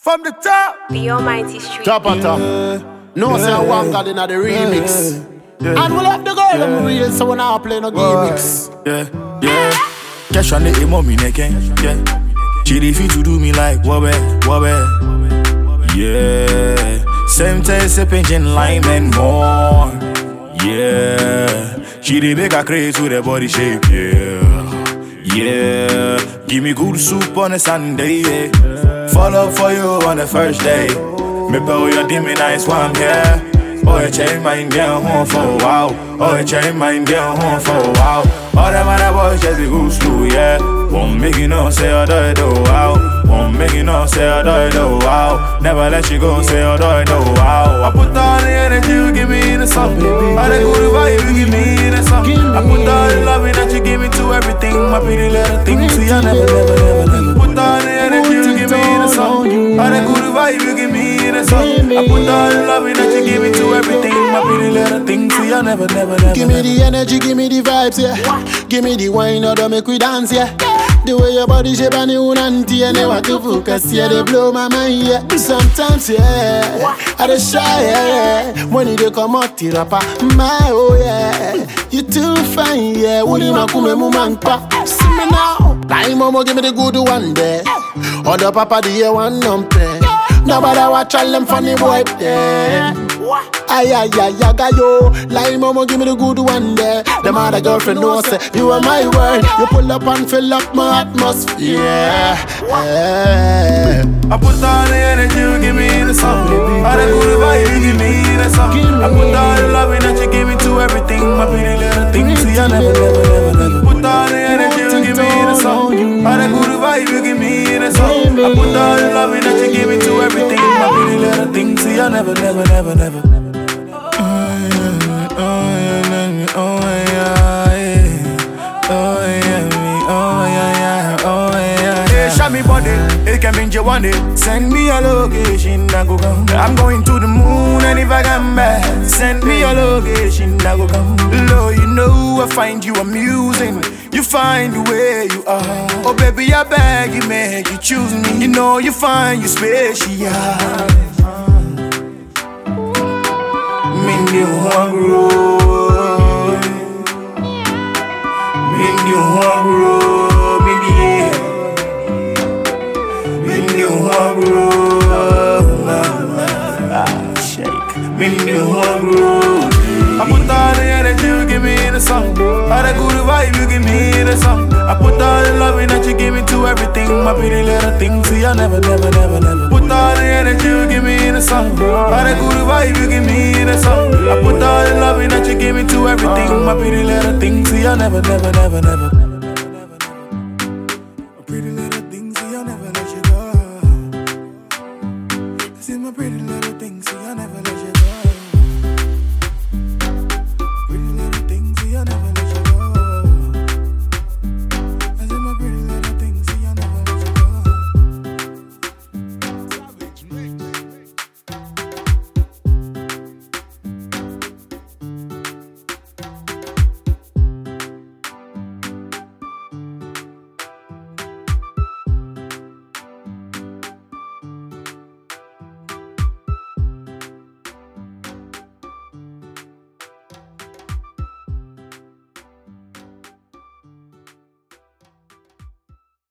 From the top, The Almighty Street. Top on top. No, say one God in the remix. And we'll have the girl them real, so we're not playing no gimmicks. yeah. Cash on the mommy again, yeah. She refuse to do me like wobbe. Yeah. Same taste, pigeon lime and more. Yeah. She dey make her craze with her body shape, yeah. Give me good soup on a Sunday, yeah. Fall up for you on the first day. Me pay your dimmy nice one, yeah. Oh, you change mine down home for a while. Oh, you change mine down home for a while. All them other boys just be good slow, yeah. Won't make you know, say I do it, oh, wow. Won't make you know, say I do it, oh, wow. Never let you go, say I do it, oh, wow. I put all the energy you give me in the song. All the good vibe you give me in the song. I put all the loving that you give me to everything. My pretty little thing, see I never. Put all the energy you give me in the song. All the good vibe you give me in the song. I put all the loving that you give me to everything. My pretty little thing, see I never. Give me the energy, give me the vibes, yeah. Give me the wine, or don't make we dance, yeah. The way your body shape and you auntie, I never to focus, yeah. They blow my mind, yeah. Sometimes, yeah, I just shy, yeah. When you come out, the rapper, my oh, yeah. You too fine, yeah. Woody makume mumangpa. See me now, like mama, give me the good one there. Other papa, the year one number. Nobody watch all them funny boy there. Ay, yo. Like mama, give me the good one there. Them other girlfriend knows say you are my word. You pull up and fill up my atmosphere. I put all the energy you give me in the song. All the good vibe you give me in the song. I put all the loving that you give me to everything. My pretty little thing, see I never. Put all the energy you give me in the song. All the good vibe you give me in the song. I put all the loving that you give me to everything. My pretty little thing, see I never. Show me body, it can be your one day. Send me a location, I go come. I'm going to the moon, and if I come back, send me a location, I go come. Lord, you know I find you amusing. You find the way you are. Oh baby, I beg you, make you choose me. You know you find you special. Mindy Huangro, Mindy Huangro, Mindy Huangro, shake, Mindy Huangro. I put all the energy you give me in the song. All the good vibe you give me in the song. I put all the loving that you give me to everything. My pretty little thing, see I never. Put all the energy you give me in the song. All the good vibe you give me in the song. I put all the loving that you give me to everything. My pretty little thing, see I never. My pretty little thing, see I never let you go. This is my pretty little thing, see I never let you go.